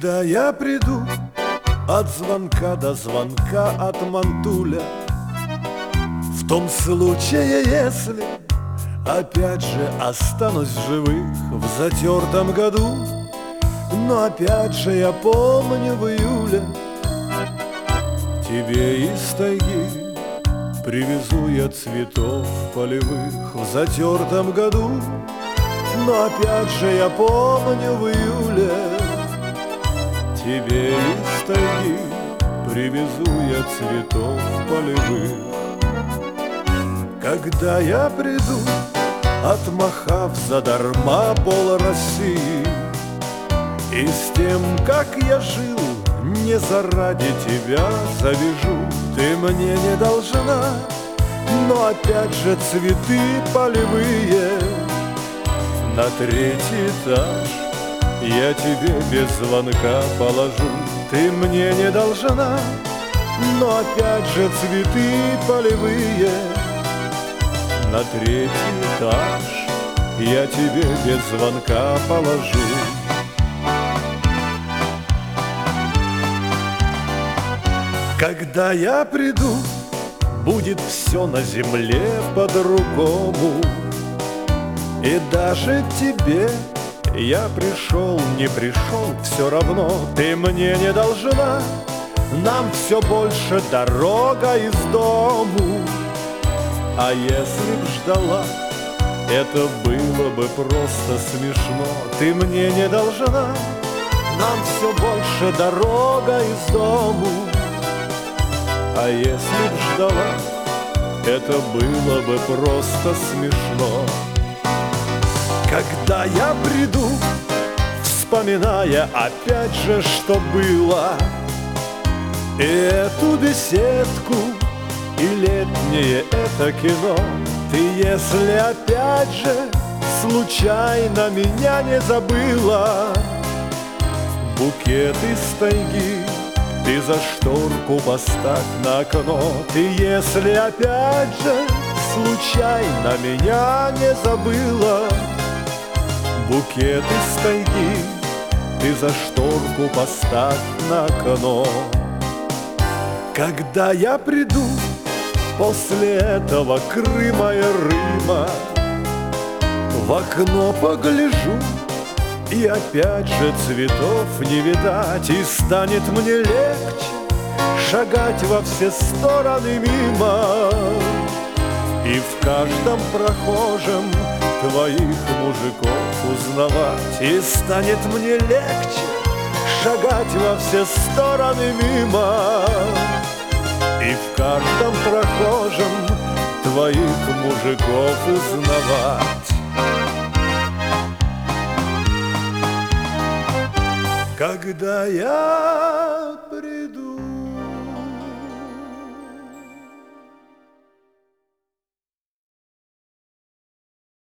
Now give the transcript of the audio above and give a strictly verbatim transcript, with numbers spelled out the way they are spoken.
Когда я приду от звонка до звонка от Мантуля, в том случае, если опять же останусь в живых в затертом году. Но опять же я помню в июле тебе из тайги привезу я цветов полевых в затертом году. Но опять же я помню в июле тебе из тайги привезу я цветов полевых. Когда я приду, отмахав задарма пол России, и с тем, как я жил, не заради тебя завяжу. Ты мне не должна, но опять же цветы полевые на третий этаж я тебе без звонка положу. Ты мне не должна, но опять же цветы полевые на третий этаж я тебе без звонка положу. Когда я приду, будет все на земле по-другому. И даже тебе я пришел, не пришел, все равно ты мне не должна. Нам все больше дорога из дому. А если б ждала, это было бы просто смешно. Ты мне не должна, нам все больше дорога из дому. А если б ждала, это было бы просто смешно. Когда я приду, вспоминая опять же, что было, и эту беседку, и летнее это кино, ты если опять же случайно меня не забыла, букет из тайги ты за шторку поставь на окно. Ты если опять же случайно меня не забыла, букет из тайги ты за шторку поставь на окно. Когда я приду после этого Крыма и Рыма, в окно погляжу, и опять же цветов не видать, и станет мне легче шагать во все стороны мимо, и в каждом прохожем твоих мужиков узнавать. И станет мне легче шагать во все стороны мимо, и в каждом прохожем твоих мужиков узнавать. Когда я